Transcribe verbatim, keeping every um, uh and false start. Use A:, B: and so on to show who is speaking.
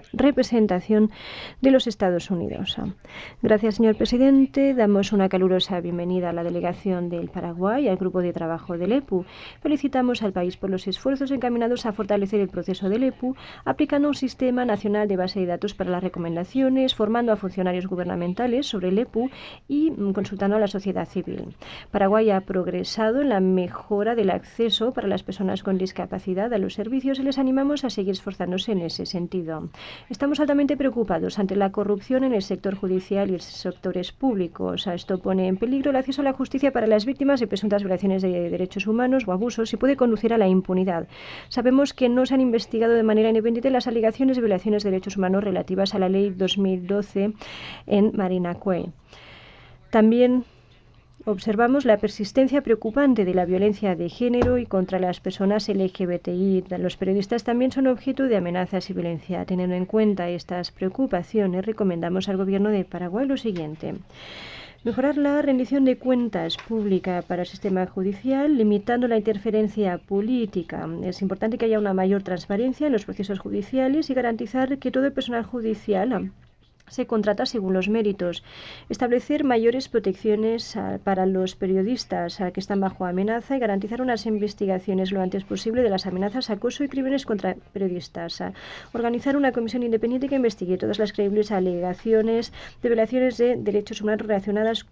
A: representación de los Estados Unidos. Gracias, señor presidente. Damos una calurosa bienvenida a la delegación del Paraguay y al grupo de trabajo del E P U. Felicitamos al país por los esfuerzos encaminados a fortalecer el proceso del E P U, aplicando un sistema nacional de base de datos para las recomendaciones, formando a funcionarios gubernamentales sobre el E P U y consultando a la sociedad civil. Paraguay ha progresado en la mejora del acceso para las personas con discapacidad a los servicios y les animamos a seguir esforzándose en ese sentido. Estamos altamente preocupados ante la corrupción en el sector judicial y los sectores públicos. Esto pone en peligro el acceso a la justicia para las víctimas de presuntas violaciones de derechos humanos o abusos y puede conducir a la impunidad. Sabemos que no se han investigado de manera independiente las alegaciones de violaciones de derechos humanos relativas a la Ley dos mil doce en Marinacue. También observamos la persistencia preocupante de la violencia de género y contra las personas L G B T I. Los periodistas también son objeto de amenazas y violencia. Teniendo en cuenta estas preocupaciones, recomendamos al Gobierno de Paraguay lo siguiente: mejorar la rendición de cuentas pública para el sistema judicial, limitando la interferencia política. Es importante que haya una mayor transparencia en los procesos judiciales y garantizar que todo el personal judicial se contrata según los méritos. Establecer mayores protecciones uh, para los periodistas uh, que están bajo amenaza y garantizar unas investigaciones lo antes posible de las amenazas, acoso y crímenes contra periodistas. Uh, organizar una comisión independiente que investigue todas las creíbles alegaciones de violaciones de derechos humanos relacionadas